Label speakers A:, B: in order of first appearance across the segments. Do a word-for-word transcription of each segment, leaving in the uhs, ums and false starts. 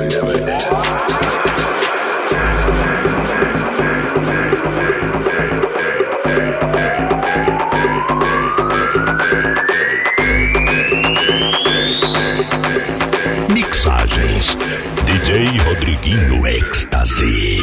A: never end.
B: Mixagens D J Rodriguinho Êxtase.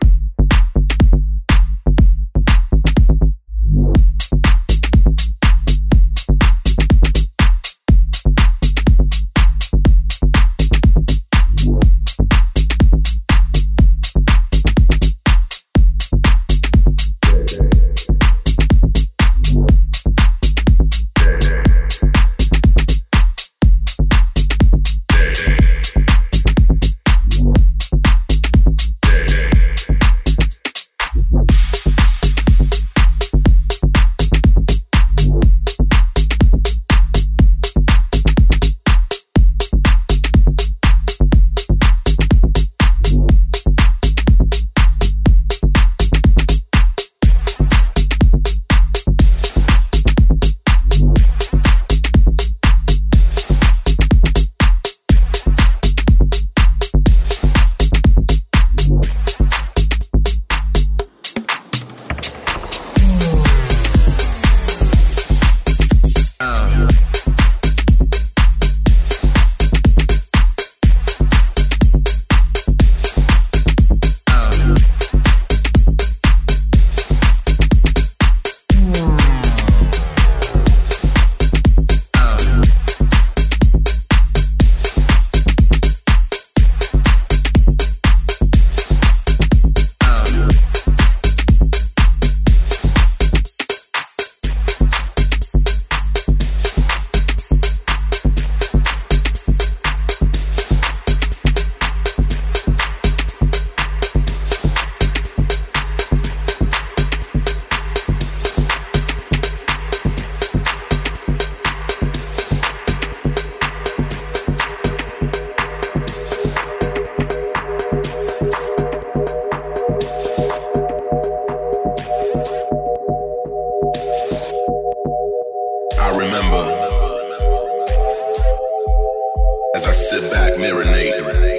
A: As I sit back, marinate,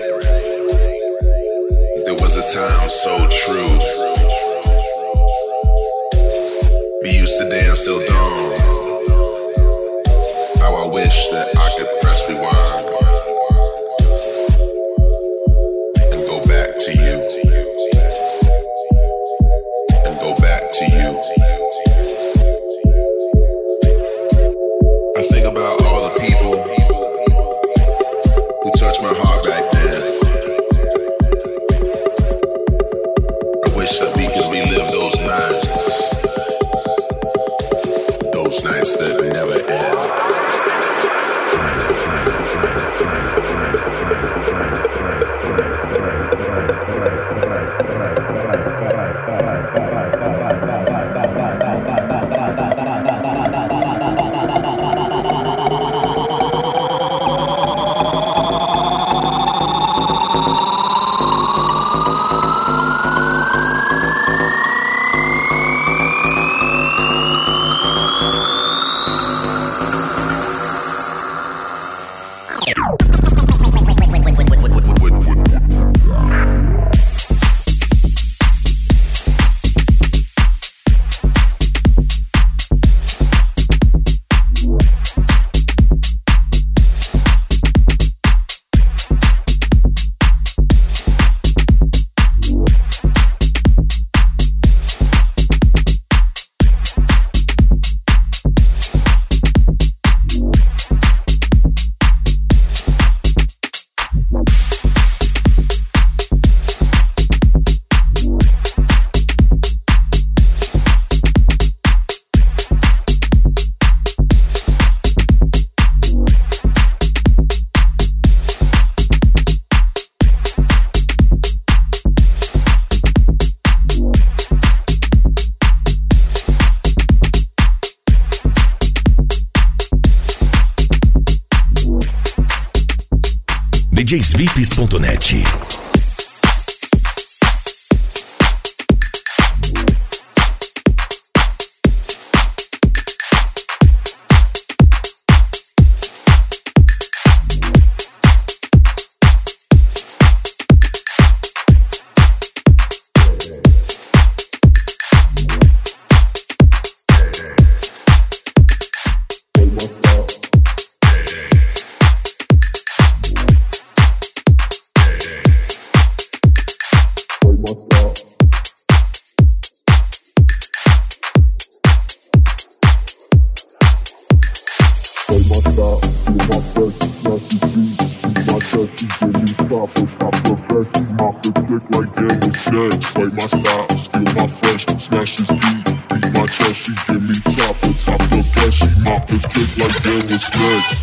A: there was a time so true. We used to dance till dawn. How I wish that I could press rewind and go back to you, and go back to you. I think about all the people who touched my heart back then. I wish that we could relive those nights, those nights that never end.
B: D Js V I Ps ponto net.
C: style, feel my best, nasty beat, keep my test, you give me proper, proper best, keep my foot click like Daniel Shed, swipe my style, steal my